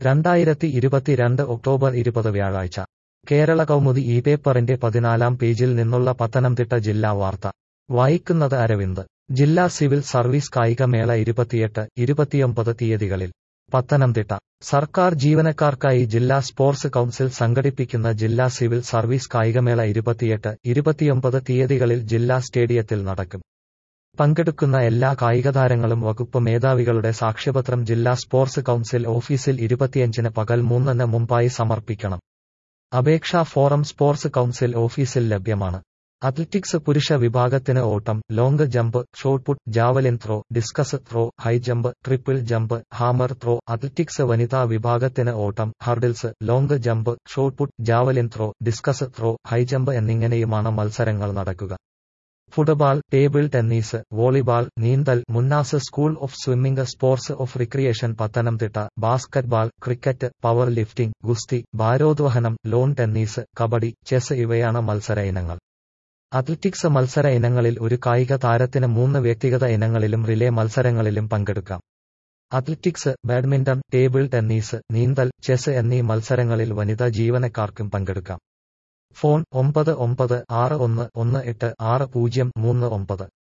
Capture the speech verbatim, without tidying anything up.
രണ്ടായിരത്തി ഇരുപത്തിരണ്ട് ഒക്ടോബർ ഇരുപത് വ്യാഴാഴ്ച കേരള കൗമുദി ഈ പേപ്പറിന്റെ പതിനാലാം പേജിൽ നിന്നുള്ള പത്തനംതിട്ട ജില്ലാ വാർത്ത വായിക്കുന്നത് അരവിന്ദ്. ജില്ലാ സിവിൽ സർവീസ് കായികമേള ഇരുപത്തിയെട്ട്, ഇരുപത്തിയൊമ്പത് തീയതികളിൽ. പത്തനംതിട്ട സർക്കാർ ജീവനക്കാർക്കായി ജില്ലാ സ്പോർട്സ് കൗൺസിൽ സംഘടിപ്പിക്കുന്ന ജില്ലാ സിവിൽ സർവീസ് കായികമേള ഇരുപത്തിയെട്ട്, ഇരുപത്തിയൊമ്പത് തീയതികളിൽ ജില്ലാ സ്റ്റേഡിയത്തിൽ നടക്കും. പങ്കെടുക്കുന്ന എല്ലാ കായികതാരങ്ങളും വകുപ്പ് മേധാവികളുടെ സാക്ഷ്യപത്രം ജില്ലാ സ്പോർട്സ് കൗൺസിൽ ഓഫീസിൽ ഇരുപത്തിയഞ്ചിന് പകൽ മൂന്നിന് മുമ്പായി സമർപ്പിക്കണം. അപേക്ഷാ ഫോറം സ്പോർട്സ് കൗൺസിൽ ഓഫീസിൽ ലഭ്യമാണ്. അത്ലറ്റിക്സ് പുരുഷ വിഭാഗത്തിന് ഓട്ടം, long jump, shot put, javelin throw, discus throw, high jump, triple jump, hammer throw. Athletics വനിതാ വിഭാഗത്തിന് ഓട്ടം, hurdles, long jump, shot put, javelin throw, discus throw, high jump എന്നിങ്ങനെയുമാണ് മത്സരങ്ങൾ നടക്കുക. ഫുട്ബോൾ, ടേബിൾ ടെന്നീസ്, വോളിബാൾ, നീന്തൽ, Munnas school of swimming sports of recreation Pathanamthitta, basketball, cricket, power lifting, ഗുസ്തി, ഭാരോദ്വഹനം, lawn tennis, kabaddi, chess ഇവയാണ് മത്സര ഇനങ്ങൾ. അത്ലറ്റിക്സ് മത്സര ഇനങ്ങളിൽ ഒരു കായിക താരത്തിന് മൂന്ന് വ്യക്തിഗത ഇനങ്ങളിലും റിലേ മത്സരങ്ങളിലും പങ്കെടുക്കാം. അത്ലറ്റിക്സ്, ബാഡ്മിന്റൺ, ടേബിൾ ടെന്നീസ്, നീന്തൽ, ചെസ് എന്നീ മത്സരങ്ങളിൽ വനിതാ ജീവനക്കാർക്കും പങ്കെടുക്കാം. ഫോൺ ഒമ്പത് ഒമ്പത് ആറ് ഒന്ന് ഒന്ന് എട്ട് ആറ് പൂജ്യം മൂന്ന് ഒമ്പത്.